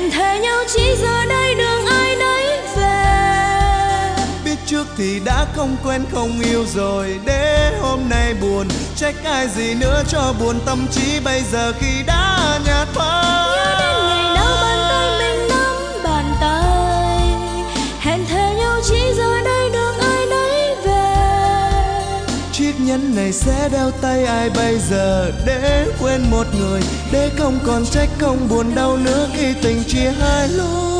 hẹn thề nhau chỉ giờ đây đường ai nấy về. Biết trước thì đã không quen không yêu rồi, để hôm nay buồn trách ai gì nữa cho buồn tâm trí bây giờ khi đã nhạt phai. Nhớ đến ngày nào bàn tay mình nắm bàn tay, hẹn thề nhau chỉ giờ đây đường ai nấy về. Chiếc nhẫn này sẽ đeo tay ai bây giờ, để quên một người, để không còn trách không buồn đau nữa khi tình chia hai lối.